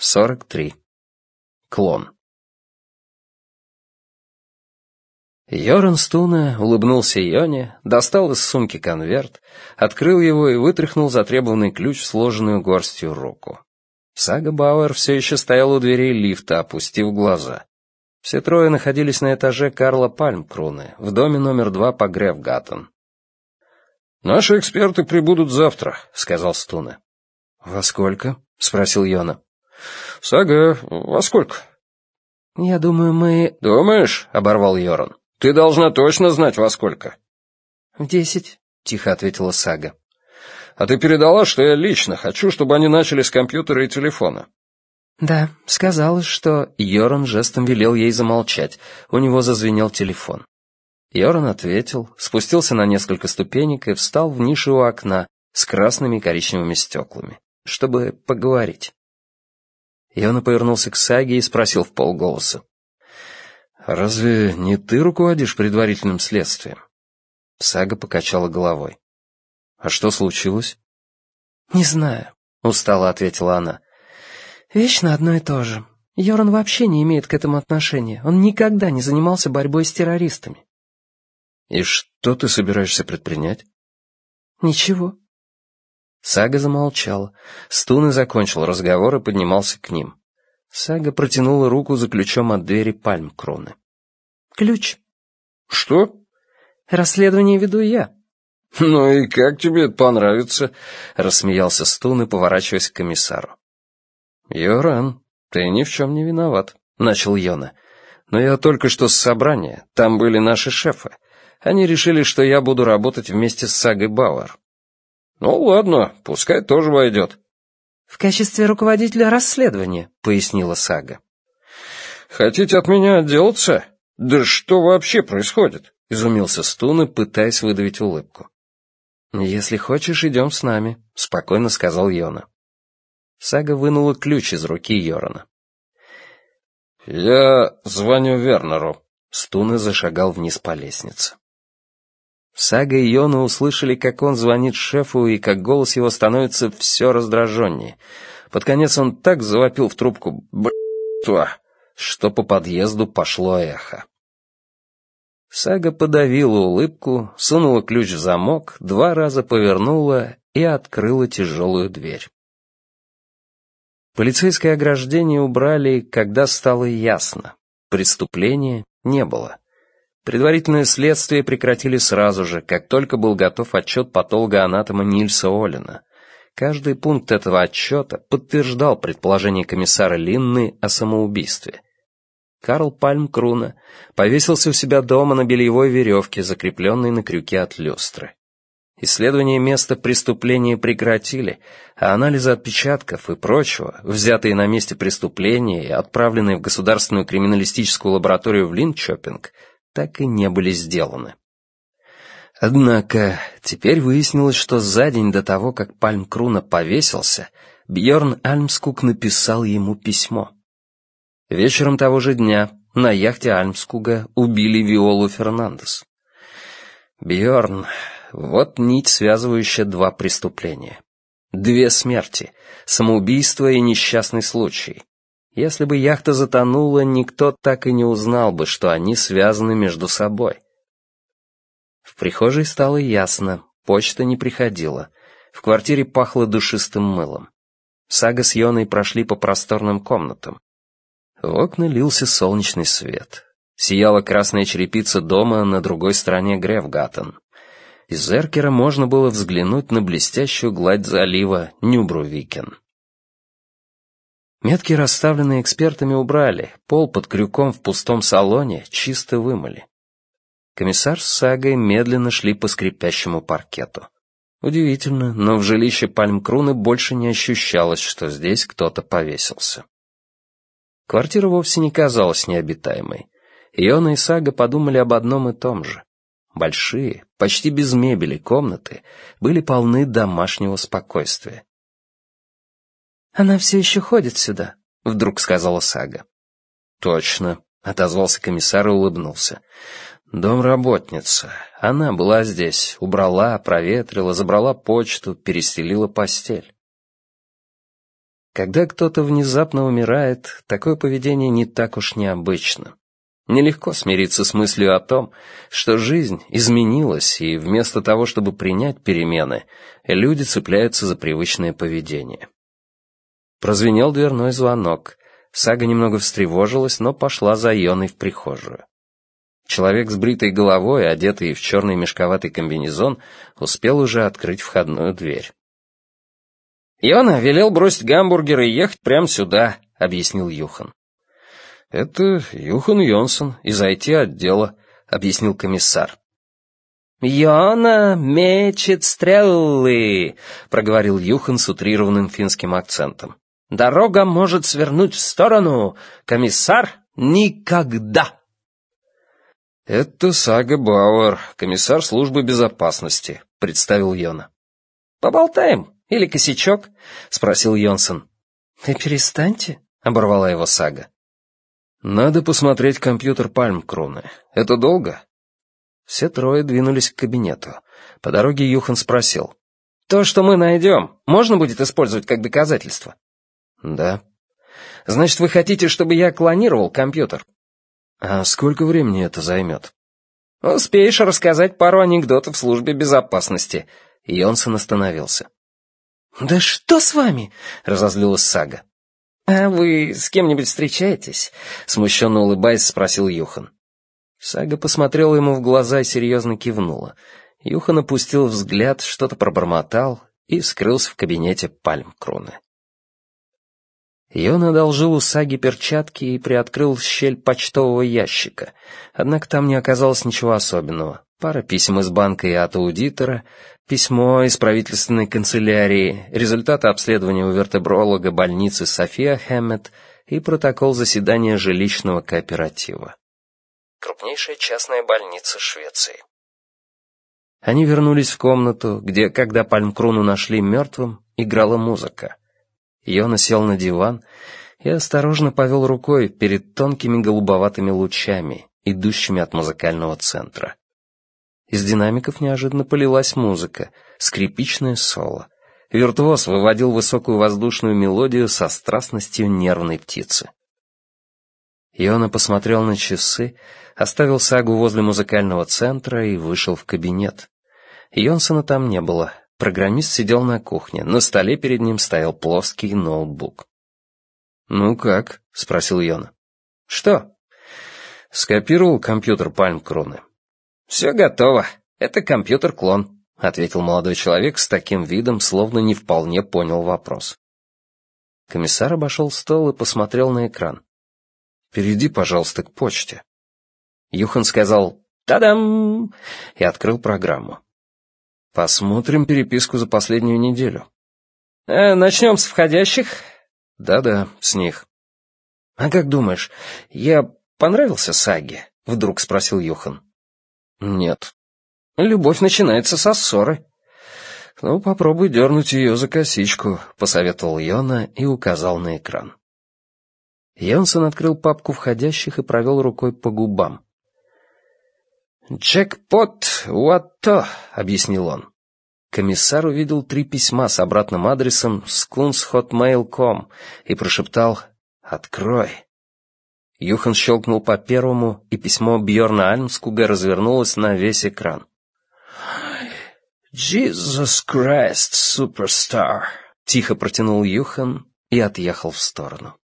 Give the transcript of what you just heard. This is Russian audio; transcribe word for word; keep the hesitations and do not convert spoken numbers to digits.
сорок три. Клон. Йоран Стуне улыбнулся Йоне, достал из сумки конверт, открыл его и вытряхнул затребованный ключ в сложенную горстью руку. Сага Бауэр все еще стоял у дверей лифта, опустив глаза. Все трое находились на этаже Карла Пальмкруне, в доме номер два по Грефгаттен. «Наши эксперты прибудут завтра», — сказал Стуне. «Во сколько?» — спросил Йона. «Сага, во сколько?» «Я думаю, мы...» «Думаешь?» — оборвал Йоран. «Ты должна точно знать, во сколько». «В десять», — тихо ответила Сага. «А ты передала, что я лично хочу, чтобы они начали с компьютера и телефона?» «Да, сказала, что...» Йоран жестом велел ей замолчать. У него зазвенел телефон. Йоран ответил, спустился на несколько ступенек и встал в нише у окна с красными и коричневыми стеклами, чтобы поговорить. Йона повернулся к Саге и спросил вполголоса. «Разве не ты руководишь предварительным следствием?» Сага покачала головой. «А что случилось?» «Не знаю», — устало ответила она. «Вечно одно и то же. Йоран вообще не имеет к этому отношения. Он никогда не занимался борьбой с террористами». «И что ты собираешься предпринять?» «Ничего». Сага замолчала. Стуне закончил разговор и поднимался к ним. Сага протянула руку за ключом от двери Пальмкруне. «Ключ». «Что?» «Расследование веду я». «Ну и как тебе это понравится?» — рассмеялся Стуне, поворачиваясь к комиссару. «Йоран, ты ни в чем не виноват», — начал Йона. «Но я только что с собрания, там были наши шефы. Они решили, что я буду работать вместе с Сагой Бауэр». «Ну ладно, пускай тоже войдет». «В качестве руководителя расследования», — пояснила Сага. «Хотите от меня отделаться? Да что вообще происходит?» — изумился Стуне, пытаясь выдавить улыбку. «Если хочешь, идем с нами», — спокойно сказал Йона. Сага вынула ключ из руки Йорана. «Я звоню Вернеру», — Стуне зашагал вниз по лестнице. Сага и Йона услышали, как он звонит шефу, и как голос его становится все раздраженнее. Под конец он так завопил в трубку «б***тва», что по подъезду пошло эхо. Сага подавила улыбку, сунула ключ в замок, два раза повернула и открыла тяжелую дверь. Полицейское ограждение убрали, когда стало ясно. Преступления не было. Предварительное следствие прекратили сразу же, как только был готов отчет патолога-анатома Нильса Олена. Каждый пункт этого отчета подтверждал предположение комиссара Линны о самоубийстве. Карл Пальмкруне повесился у себя дома на бельевой веревке, закрепленной на крюке от люстры. Исследование места преступления прекратили, а анализы отпечатков и прочего, взятые на месте преступления и отправленные в государственную криминалистическую лабораторию в Линчопинг, так и не были сделаны. Однако теперь выяснилось, что за день до того, как Пальмкруне повесился, Бьорн Альмскуг написал ему письмо. Вечером того же дня на яхте Альмскуга убили Виолу Фернандес. Бьорн, вот нить, связывающая два преступления. Две смерти, самоубийство и несчастный случай. Если бы яхта затонула, никто так и не узнал бы, что они связаны между собой. В прихожей стало ясно, почта не приходила. В квартире пахло душистым мылом. Сага с Йоной прошли по просторным комнатам. В окна лился солнечный свет. Сияла красная черепица дома на другой стороне Грефгаттен. Из эркера можно было взглянуть на блестящую гладь залива Нюбрувикен. Метки, расставленные экспертами, убрали, пол под крюком в пустом салоне чисто вымыли. Комиссар с Сагой медленно шли по скрипящему паркету. Удивительно, но в жилище Пальмкруне больше не ощущалось, что здесь кто-то повесился. Квартира вовсе не казалась необитаемой. Йона и Сага подумали об одном и том же. Большие, почти без мебели комнаты были полны домашнего спокойствия. «Она все еще ходит сюда», — вдруг сказала Сага. «Точно», — отозвался комиссар и улыбнулся. «Домработница. Она была здесь, убрала, проветрила, забрала почту, перестелила постель». Когда кто-то внезапно умирает, такое поведение не так уж необычно. Нелегко смириться с мыслью о том, что жизнь изменилась, и вместо того, чтобы принять перемены, люди цепляются за привычное поведение. Прозвенел дверной звонок. Сага немного встревожилась, но пошла за Йоной в прихожую. Человек с бритой головой, одетый в черный мешковатый комбинезон, успел уже открыть входную дверь. «Йона велел бросить гамбургеры и ехать прямо сюда», — объяснил Юхан. «Это Юхан Йонсон из ай ти-отдела», — объяснил комиссар. «Йона мечет стрелы», — проговорил Юхан с утрированным финским акцентом. «Дорога может свернуть в сторону. Комиссар — никогда». «Это Сага Бауэр, комиссар службы безопасности», — представил Йона. «Поболтаем? Или косячок?» — спросил Йонсон. «Ты перестаньте», — оборвала его Сага. «Надо посмотреть компьютер Пальмкроны. Это долго?» Все трое двинулись к кабинету. По дороге Юхан спросил. «То, что мы найдем, можно будет использовать как доказательство?» «Да». «Значит, вы хотите, чтобы я клонировал компьютер?» «А сколько времени это займет?» «Успеешь рассказать пару анекдотов в службе безопасности». Йонсон остановился. «Да что с вами?» — разозлилась Сага. «А вы с кем-нибудь встречаетесь?» — смущенно улыбаясь, спросил Юхан. Сага посмотрела ему в глаза и серьезно кивнула. Юхан опустил взгляд, что-то пробормотал и скрылся в кабинете Пальмкроны. Йон одолжил у Саги перчатки и приоткрыл щель почтового ящика. Однако там не оказалось ничего особенного. Пара писем из банка и от аудитора, письмо из правительственной канцелярии, результаты обследования у вертебролога больницы София Хэммет и протокол заседания жилищного кооператива. Крупнейшая частная больница Швеции. Они вернулись в комнату, где, когда Пальмкрону нашли мертвым, играла музыка. Йона сел на диван и осторожно повел рукой перед тонкими голубоватыми лучами, идущими от музыкального центра. Из динамиков неожиданно полилась музыка, скрипичное соло. Виртуоз выводил высокую воздушную мелодию со страстностью нервной птицы. Йона посмотрел на часы, оставил Сагу возле музыкального центра и вышел в кабинет. Йонсона там не было. Программист сидел на кухне, на столе перед ним стоял плоский ноутбук. «Ну как?» — спросил Йона. «Что?» «Скопировал компьютер Пальмкроны». «Все готово. Это компьютер-клон», — ответил молодой человек с таким видом, словно не вполне понял вопрос. Комиссар обошел стол и посмотрел на экран. «Перейди, пожалуйста, к почте». Юхан сказал «Та-дам!» и открыл программу. «Посмотрим переписку за последнюю неделю». Э, «Начнем с входящих?» «Да-да, с них». «А как думаешь, я понравился Саге?» — вдруг спросил Юхан. «Нет». «Любовь начинается со ссоры». «Ну, попробуй дернуть ее за косичку», — посоветовал Йона и указал на экран. Йонсон открыл папку входящих и провел рукой по губам. «Джекпот, уатто», — объяснил он. Комиссар увидел три письма с обратным адресом скунс-хотмейл точка ком и прошептал «Открой». Юхан щелкнул по первому, и письмо Бьорна Альмскуга развернулось на весь экран. «Jesus Christ, Superstar», — тихо протянул Юхан и отъехал в сторону.